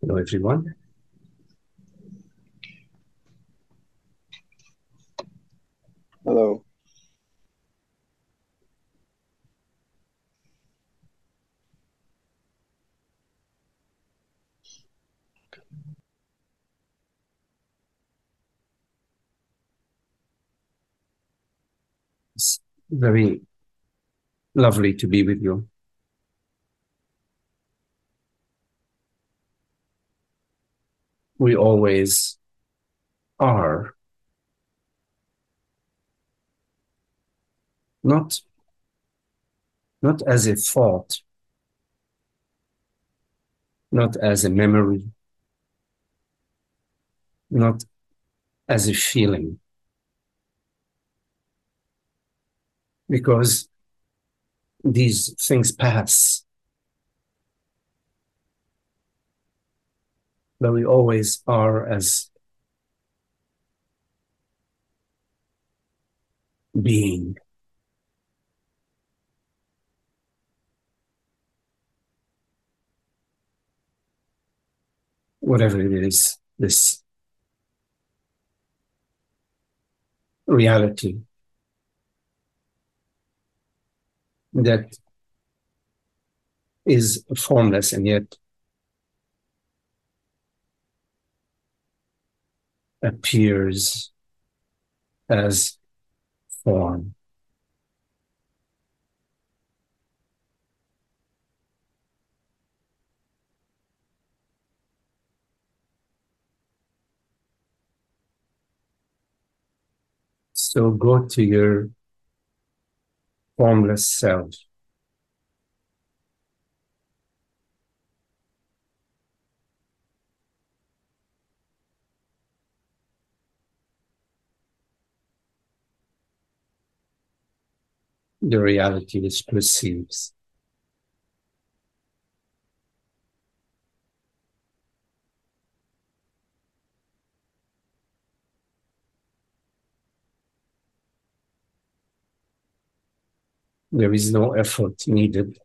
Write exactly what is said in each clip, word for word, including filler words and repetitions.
Hello, everyone. Hello. It's very lovely to be with you. We always are, not, not as a thought, not as a memory, not as a feeling, because these things pass, but we always are as being. Whatever it is, this reality that is formless and yet appears as form. So go to your formless self. The reality which perceives. There is no effort needed.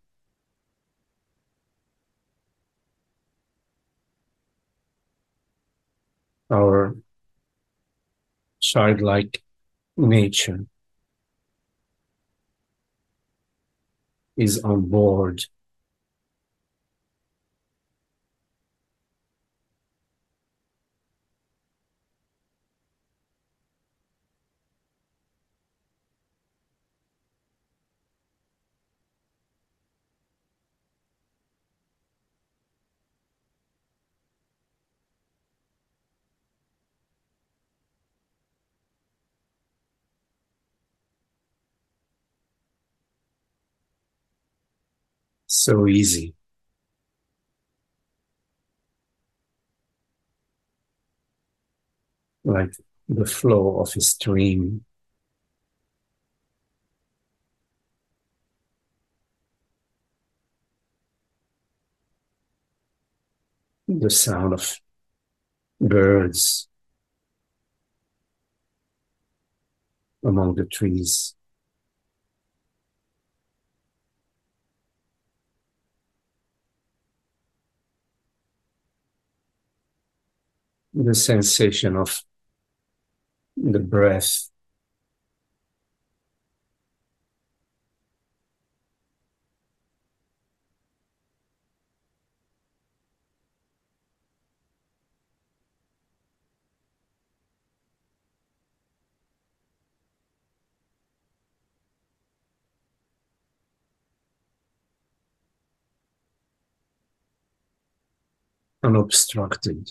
Our childlike nature is on board. So easy, like the flow of a stream, the sound of birds among the trees, the sensation of the breath, unobstructed.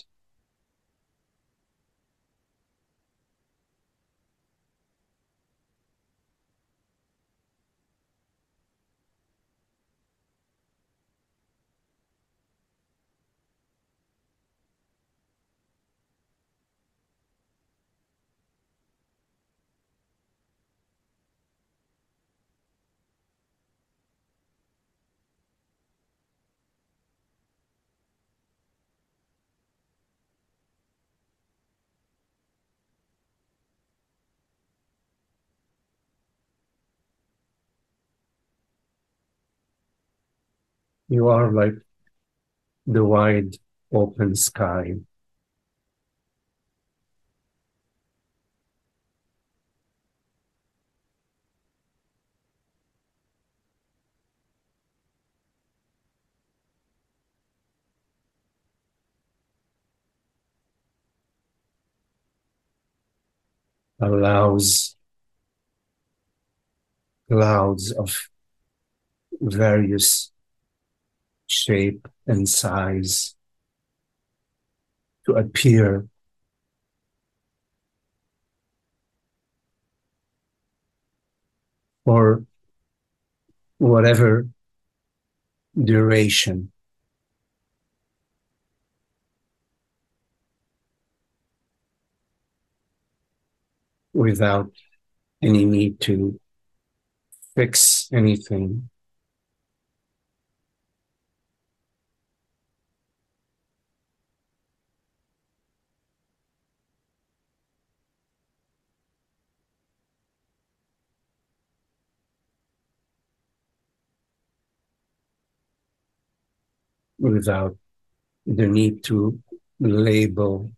You are like the wide open sky. Allows clouds of various shape and size to appear for whatever duration, without any need to fix anything. Without the need to label.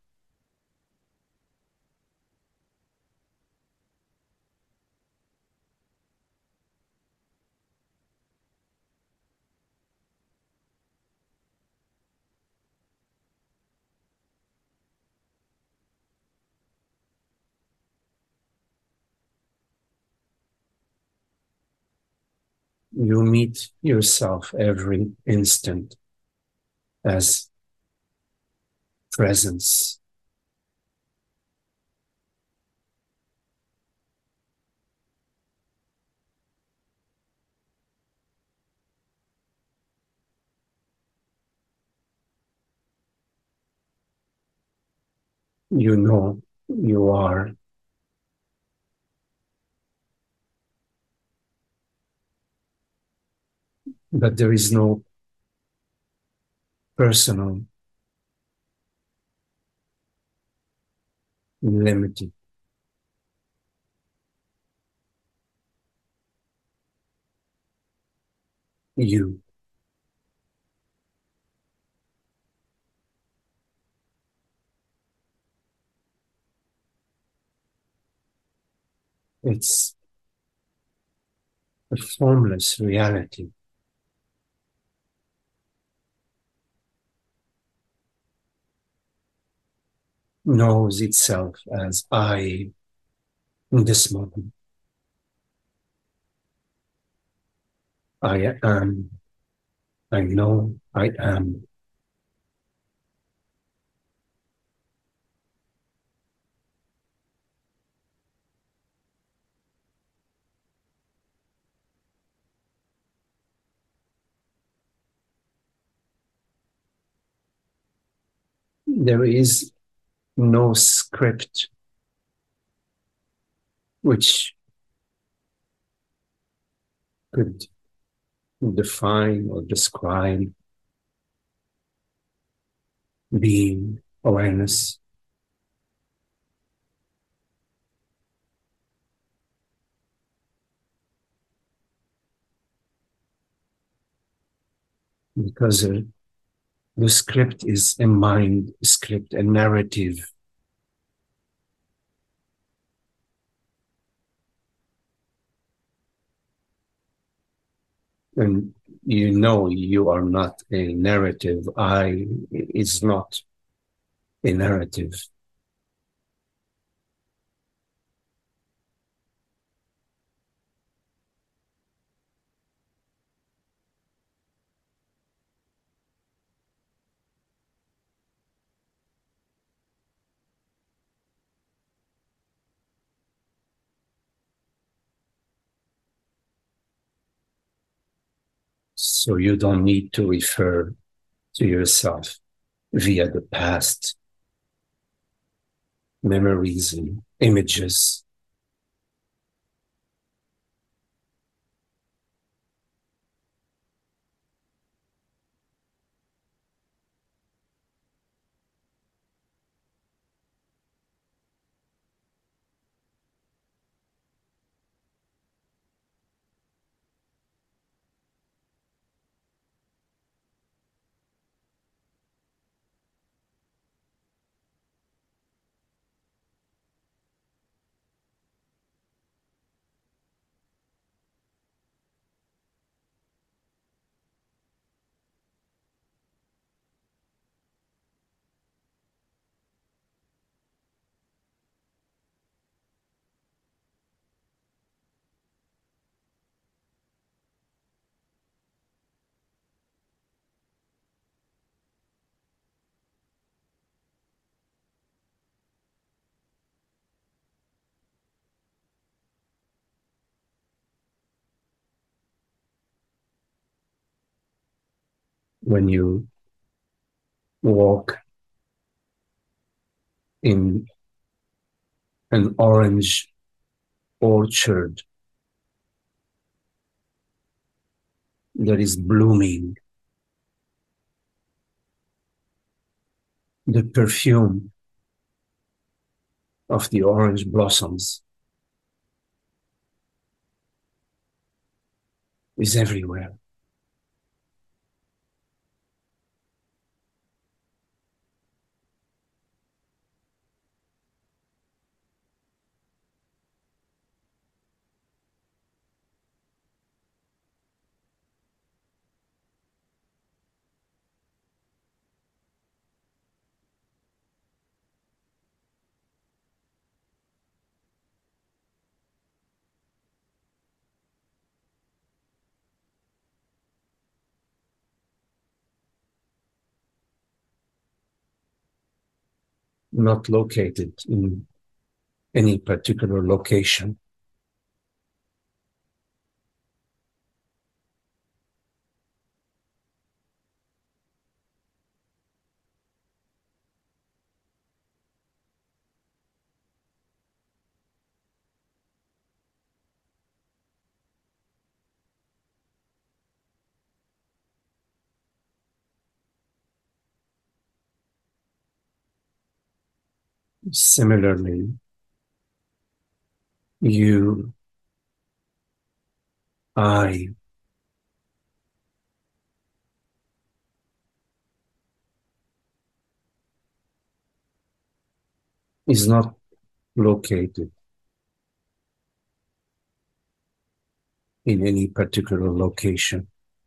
You meet yourself every instant as presence. You know you are, but there is no personal limited. You. It's a formless reality. Knows itself as I in this moment. I am. I know I am. There is no script which could define or describe being awareness. Because uh, the script is a mind script, a narrative. And you know you are not a narrative. I is not a narrative. So you don't need to refer to yourself via the past, memories and images. when you walk in an orange orchard that is blooming, the perfume of the orange blossoms is everywhere. Not located in any particular location. Similarly, you, I, is not located in any particular location.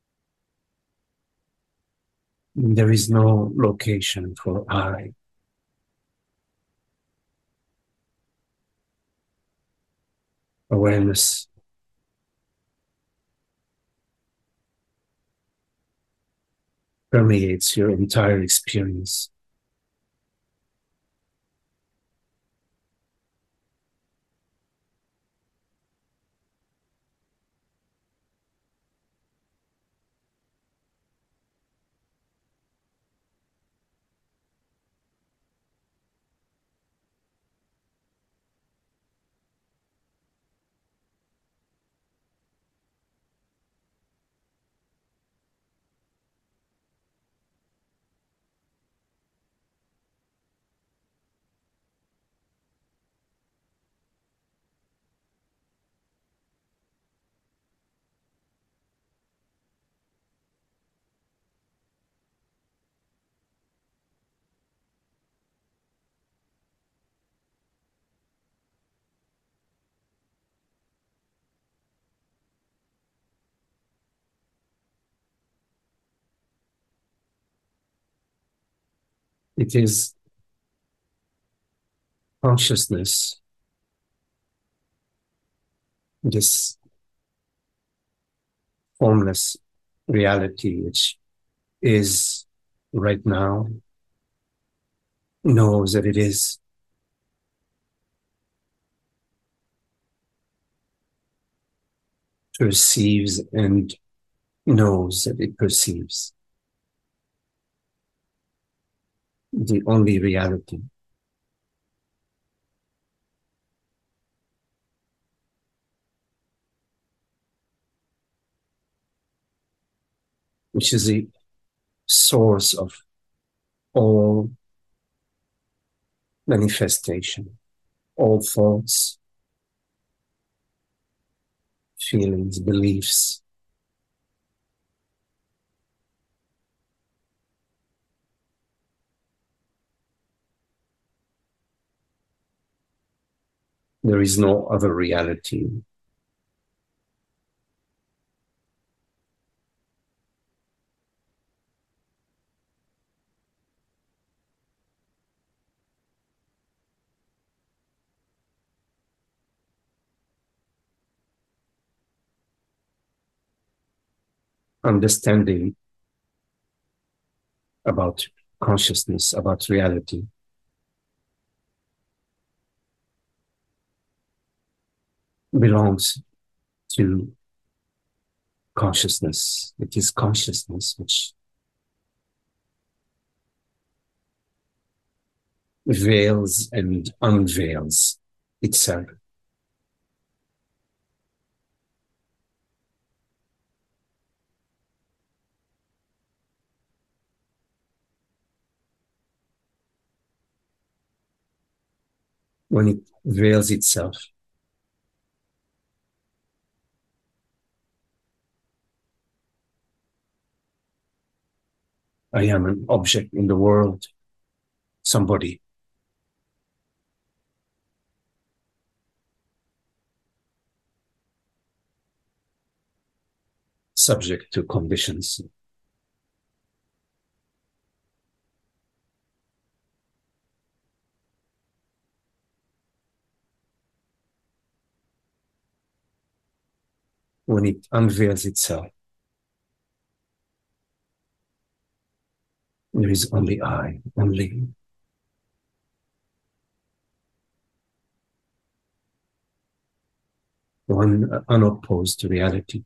There is no location for I. Awareness permeates your entire experience. It is consciousness, this formless reality, which is right now, knows that it is. Perceives and knows that it perceives. The only reality. Which is the source of all manifestation, all thoughts, feelings, beliefs. There is no other reality. Understanding about consciousness, about reality, belongs to consciousness. It is consciousness which veils and unveils itself. When it veils itself, I am an object in the world, somebody. Subject to conditions. When it unveils itself, there is only I, only. One unopposed reality.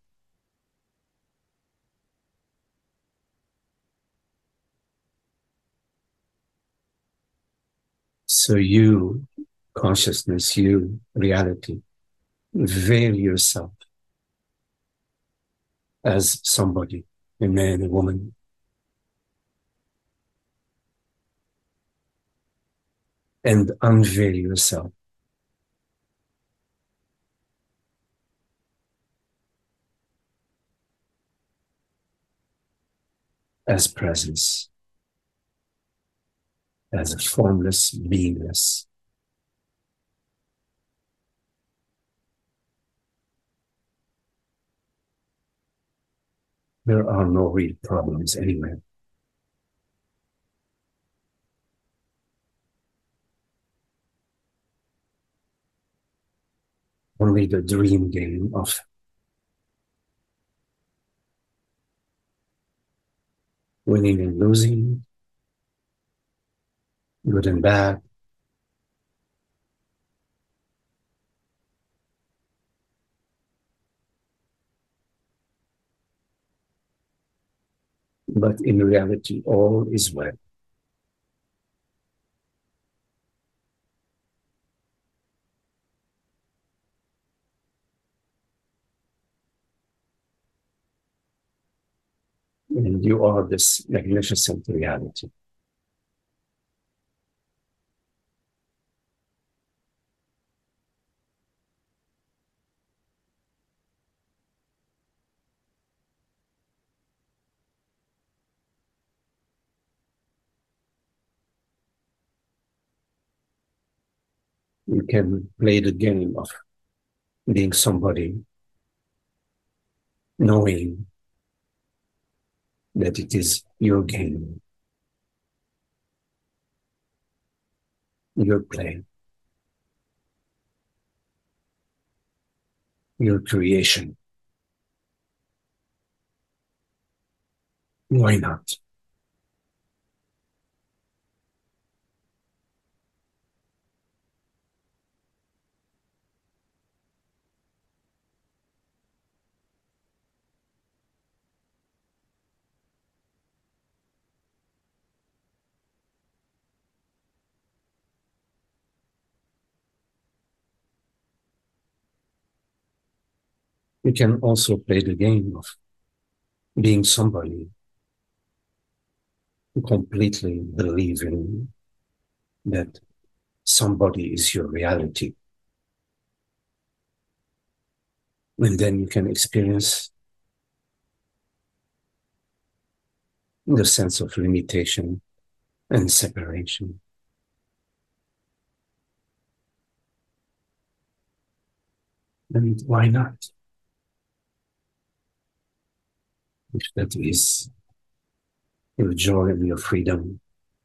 So you, consciousness, you, reality, veil yourself as somebody, a man, a woman, and unveil yourself as presence, as a formless beingness. There are no real problems anywhere. Only the dream game of winning and losing, good and bad, but in reality, all is well. And you are this magnificent reality. You can play the game of being somebody, knowing that it is your game, your play, your creation. Why not? You can also play the game of being somebody who completely believe in that somebody is your reality. And then you can experience the sense of limitation and separation. And why not? If that is your joy and your freedom,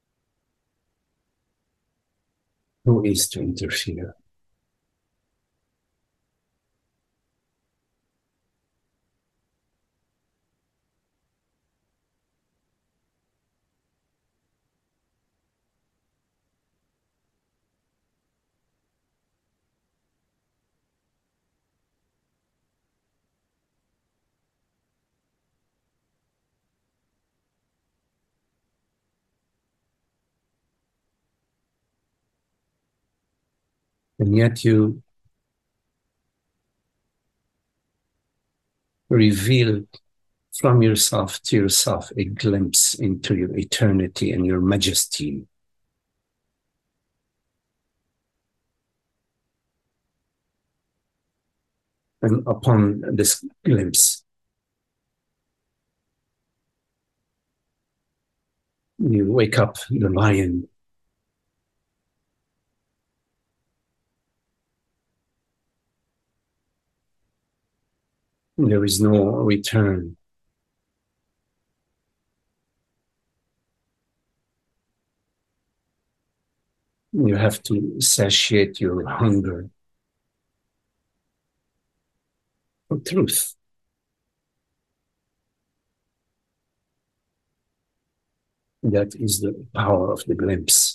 who is to interfere? And yet you reveal from yourself to yourself a glimpse into your eternity and your majesty. And upon this glimpse, you wake up the lion. There is no return. You have to satiate your hunger for truth. That is the power of the glimpse.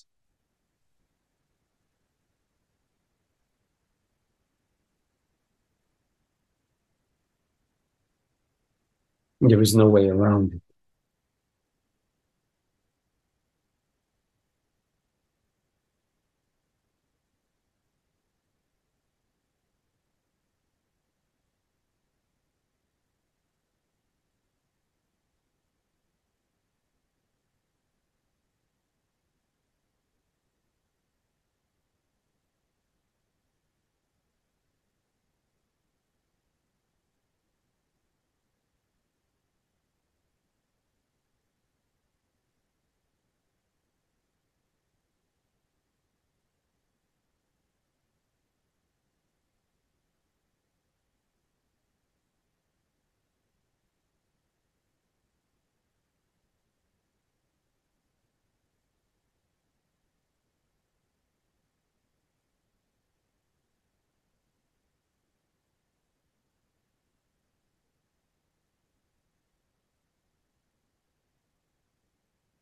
There is no way around it.